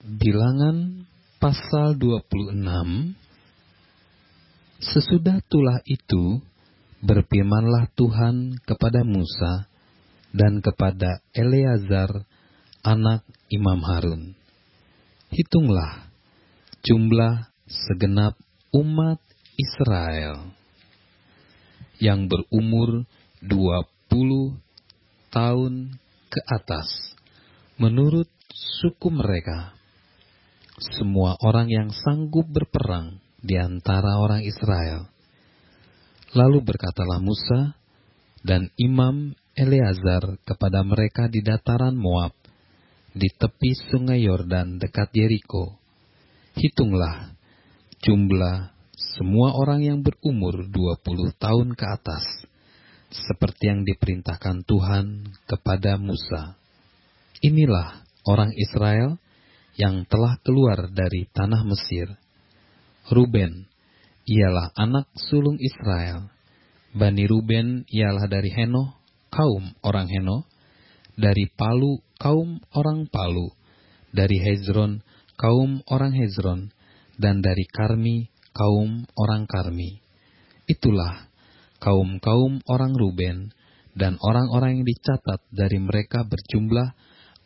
Bilangan pasal 26. Sesudah tulah itu, berfirmanlah Tuhan kepada Musa dan kepada Eleazar, anak Imam Harun. Hitunglah jumlah segenap umat Israel yang berumur 20 tahun ke atas, menurut suku mereka, semua orang yang sanggup berperang di antara orang Israel. Lalu berkatalah Musa dan Imam Eleazar kepada mereka di dataran Moab, di tepi sungai Yordan dekat Yeriko. Hitunglah jumlah semua orang yang berumur 20 tahun ke atas, seperti yang diperintahkan Tuhan kepada Musa. Inilah orang Israel yang telah keluar dari tanah Mesir. Ruben ialah anak sulung Israel. Bani Ruben ialah dari Henoh, kaum orang Henoh, dari Palu, kaum orang Palu, dari Hezron, kaum orang Hezron, dan dari Karmi, kaum orang Karmi. Itulah kaum-kaum orang Ruben, dan orang-orang yang dicatat dari mereka berjumlah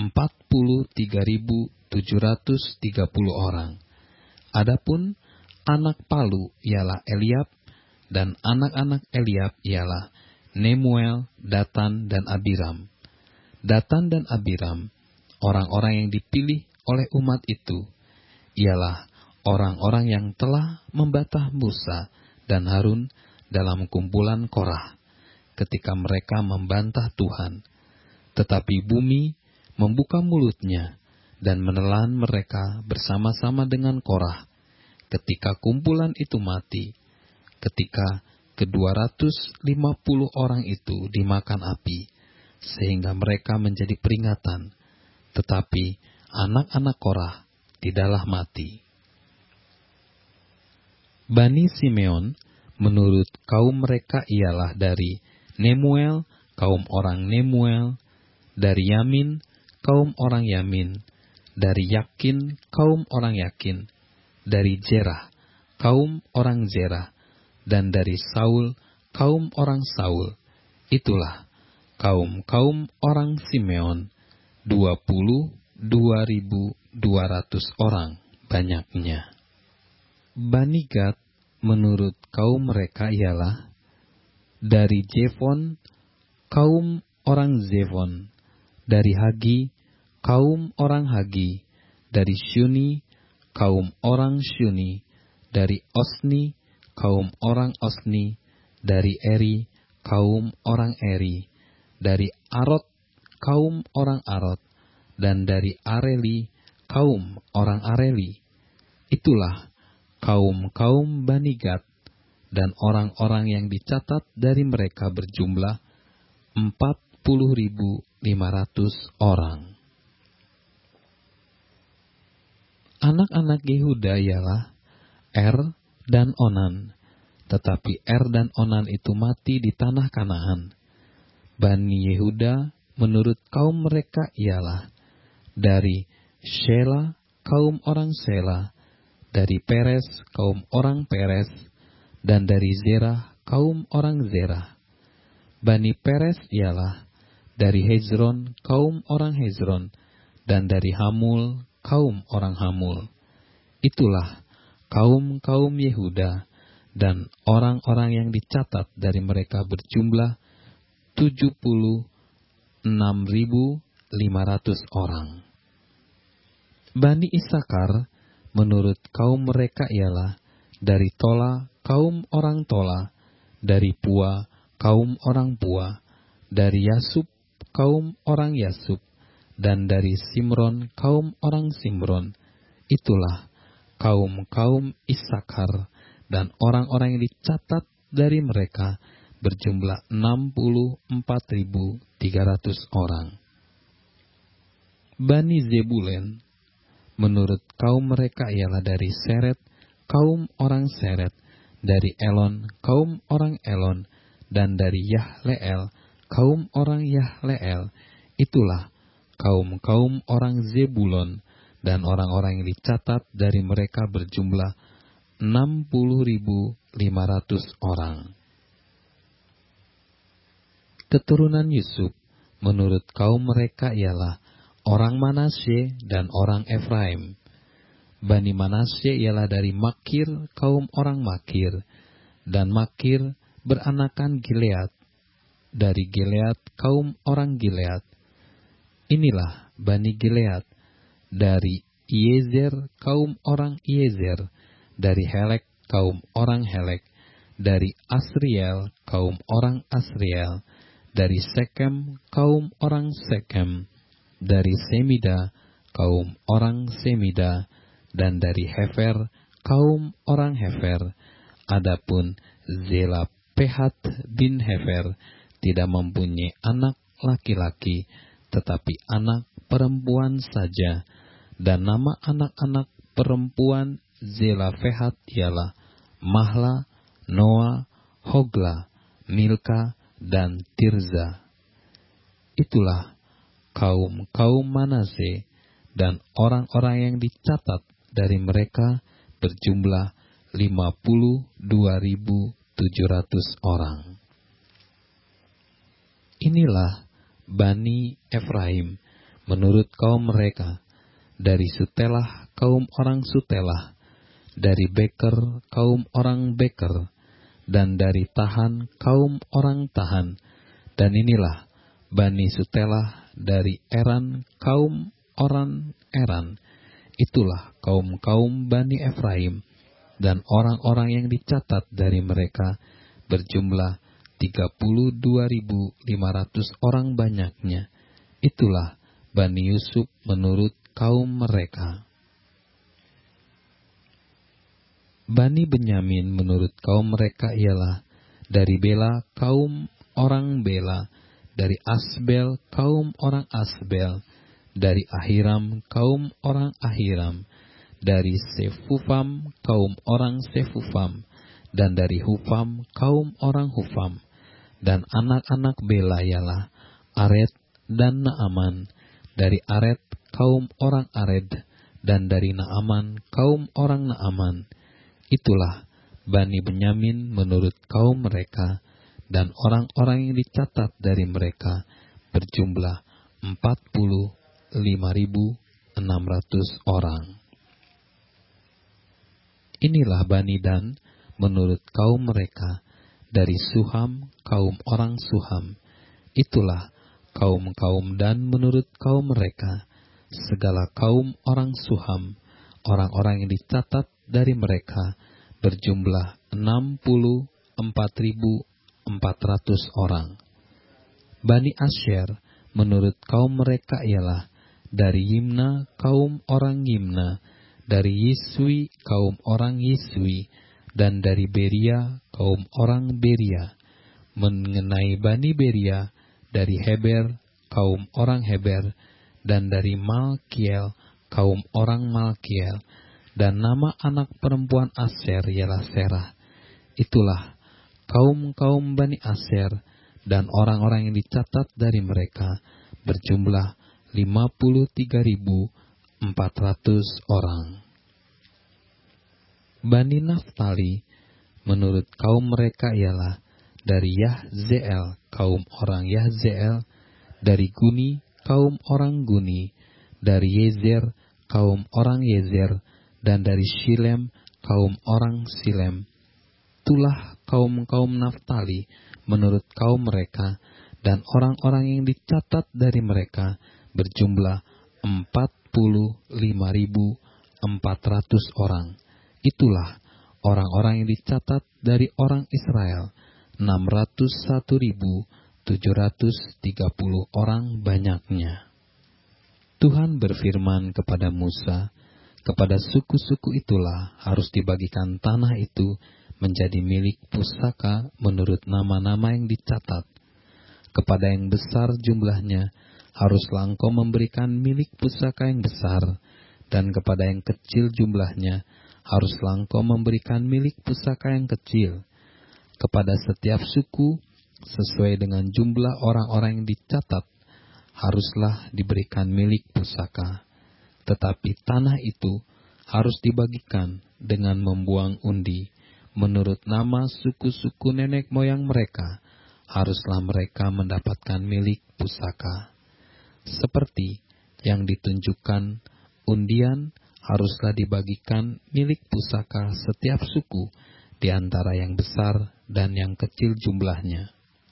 43.730 orang. Adapun anak Palu ialah Eliab, dan anak-anak Eliab ialah Nemuel, Datan, dan Abiram. Datan dan Abiram, orang-orang yang dipilih oleh umat itu, ialah orang-orang yang telah membatah Musa dan Harun dalam kumpulan Korah, ketika mereka membantah Tuhan. Tetapi bumi membuka mulutnya dan menelan mereka bersama-sama dengan Korah, ketika kumpulan itu mati, ketika ke-250 orang itu dimakan api, sehingga mereka menjadi peringatan, tetapi anak-anak Korah tidaklah mati. Bani Simeon, menurut kaum mereka ialah dari Nemuel, kaum orang Nemuel, dari Yamin, kaum orang Yamin, dari Yakin, kaum orang Yakin, dari Zerah, kaum orang Zerah, dan dari Saul, kaum orang Saul. Itulah kaum-kaum orang Simeon, 22.200 orang banyaknya. Bani Gad, menurut kaum mereka ialah dari Zefon, kaum orang Zefon, dari Hagi, kaum orang Hagi, dari Syuni, kaum orang Syuni, dari Osni, kaum orang Osni, dari Eri, kaum orang Eri, dari Arod, kaum orang Arod, dan dari Areli, kaum orang Areli. Itulah kaum-kaum Bani Gad, dan orang-orang yang dicatat dari mereka berjumlah 40.500 orang. Anak-anak Yehuda ialah Er dan Onan, tetapi Er dan Onan itu mati di tanah Kanaan. Bani Yehuda menurut kaum mereka ialah dari Shela, kaum orang Shela, dari Peres, kaum orang Peres, dan dari Zerah, kaum orang Zerah. Bani Peres ialah dari Hezron, kaum orang Hezron, dan dari Hamul, kaum orang Hamul. Itulah kaum-kaum Yehuda, dan orang-orang yang dicatat dari mereka berjumlah 76.500 orang. Bani Isakar, menurut kaum mereka ialah dari Tola, kaum orang Tola, dari Pua, kaum orang Pua, dari Yasub, kaum orang Yasub, dan dari Simron, kaum orang Simron. Itulah kaum-kaum Isakar, dan orang-orang yang dicatat dari mereka berjumlah 64.300 orang. Bani Zebulen, menurut kaum mereka ialah dari Seret, kaum orang Seret, dari Elon, kaum orang Elon, dan dari Yahleel, kaum orang Yahleel. Itulah kaum-kaum orang Zebulon, dan orang-orang yang dicatat dari mereka berjumlah 60.500 orang. Keturunan Yusuf menurut kaum mereka ialah orang Manasye dan orang Efraim. Bani Manasye ialah dari Makir, kaum orang Makir, dan Makir beranakan Gilead. Dari Gilead, kaum orang Gilead. Inilah Bani Gilead, dari Iezer, kaum orang Iezer, dari Helek, kaum orang Helek, dari Asriel, kaum orang Asriel, dari Sekem, kaum orang Sekem, dari Semida, kaum orang Semida, dan dari Hefer, kaum orang Hefer. Adapun Zelaphehat bin Hefer tidak mempunyai anak laki-laki, tetapi anak perempuan saja, dan nama anak-anak perempuan Zelaphehat ialah Mahla, Noa, Hogla, Milka, dan Tirza. Itulah kaum Manase, dan orang-orang yang dicatat dari mereka berjumlah 52.700 orang. Inilah Bani Efraim menurut kaum mereka, dari Sutelah kaum orang Sutelah, dari Beker kaum orang Beker, dan dari Tahan kaum orang Tahan. Dan inilah Bani Sutelah dari Eran kaum orang Eran. Itulah kaum Bani Efraim, dan orang-orang yang dicatat dari mereka berjumlah 32.500 orang banyaknya. Itulah Bani Yusuf menurut kaum mereka. Bani Benyamin menurut kaum mereka ialah dari Bela kaum orang Bela, dari Asbel kaum orang Asbel, dari Ahiram kaum orang Ahiram, dari Sefufam kaum orang Sefufam, dan dari Hufam kaum orang Hufam. Dan anak-anak Bela ialah Ared dan Naaman, dari Ared kaum orang Ared, dan dari Naaman kaum orang Naaman. Itulah Bani Benyamin menurut kaum mereka, dan orang-orang yang dicatat dari mereka berjumlah 45.600 orang. Inilah Bani Dan menurut kaum mereka, dari Suham kaum orang Suham. Itulah kaum Dan menurut kaum mereka, segala kaum orang Suham. Orang-orang yang dicatat dari mereka berjumlah 64.400 orang. Bani Asher menurut kaum mereka ialah dari Yimna kaum orang Yimna, dari Yiswi kaum orang Yiswi, dan dari Beria kaum orang Beria. Mengenai Bani Beria, dari Heber kaum orang Heber, dan dari Malkiel kaum orang Malkiel. Dan nama anak perempuan Aser ialah Serah. Itulah kaum Bani Aser, dan orang-orang yang dicatat dari mereka berjumlah 53.400 orang. Bani Naftali menurut kaum mereka ialah dari Yahzeel kaum orang Yahzeel, dari Guni kaum orang Guni, dari Yezer kaum orang Yezer, dan dari Shilem kaum orang Shilem. Itulah kaum Naftali menurut kaum mereka, dan orang-orang yang dicatat dari mereka berjumlah 45.400 orang. Itulah orang-orang yang dicatat dari orang Israel, 601.730 orang banyaknya. Tuhan berfirman kepada Musa, kepada suku-suku itulah harus dibagikan tanah itu menjadi milik pusaka menurut nama-nama yang dicatat. Kepada yang besar jumlahnya, haruslah engkau memberikan milik pusaka yang besar, dan kepada yang kecil jumlahnya, haruslah engkau memberikan milik pusaka yang kecil. Kepada setiap suku, sesuai dengan jumlah orang-orang yang dicatat, haruslah diberikan milik pusaka. tetapi tanah itu harus dibagikan dengan membuang undi. Menurut nama suku-suku nenek moyang mereka, haruslah mereka mendapatkan milik pusaka. Seperti yang ditunjukkan, undian haruslah dibagikan milik pusaka setiap suku di antara yang besar dan yang kecil jumlahnya.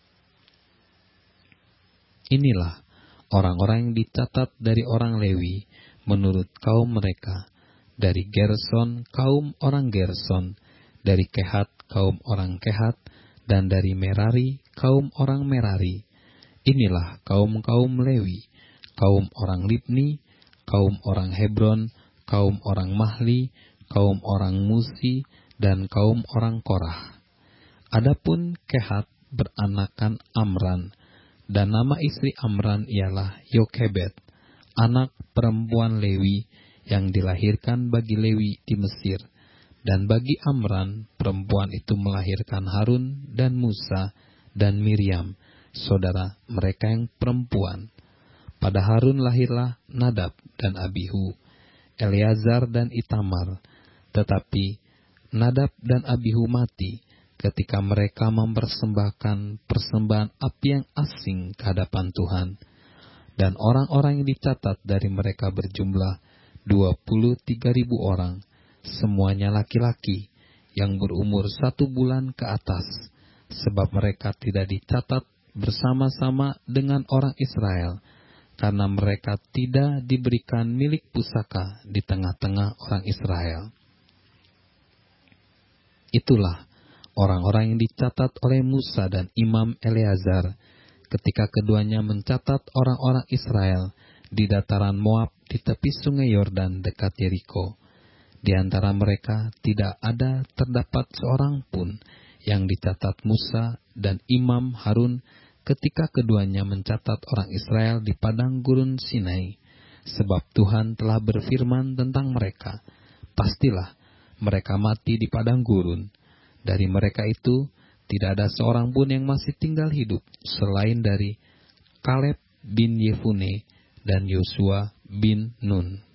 Inilah orang-orang yang dicatat dari orang Lewi menurut kaum mereka, dari Gerson kaum orang Gerson, dari Kehat kaum orang Kehat, dan dari Merari kaum orang Merari. Inilah kaum-kaum Lewi, kaum orang Libni, kaum orang Hebron, kaum orang Mahli, kaum orang Musi, dan kaum orang Korah. Adapun Kehat beranakan Amran, dan nama istri Amran ialah Yokebed, anak perempuan Lewi yang dilahirkan bagi Lewi di Mesir. Dan bagi Amran, perempuan itu melahirkan Harun dan Musa dan Miriam, saudara mereka yang perempuan. Pada Harun lahirlah Nadab dan Abihu, Eleazar dan Itamar. Tetapi Nadab dan Abihu mati ketika mereka mempersembahkan persembahan api yang asing ke hadapan Tuhan. Dan orang-orang yang dicatat dari mereka berjumlah 23.000 orang, semuanya laki-laki yang berumur 1 bulan ke atas, sebab mereka tidak dicatat bersama-sama dengan orang Israel, karena mereka tidak diberikan milik pusaka di tengah-tengah orang Israel. Itulah orang-orang yang dicatat oleh Musa dan Imam Eleazar ketika keduanya mencatat orang-orang Israel di dataran Moab di tepi sungai Yordan dekat Yeriko. Di antara mereka tidak ada terdapat seorang pun yang dicatat Musa dan Imam Harun ketika keduanya mencatat orang Israel di padang gurun Sinai, sebab Tuhan telah berfirman tentang mereka, pastilah mereka mati di padang gurun. Dari mereka itu tidak ada seorang pun yang masih tinggal hidup selain dari Kaleb bin Yefune dan Yosua bin Nun.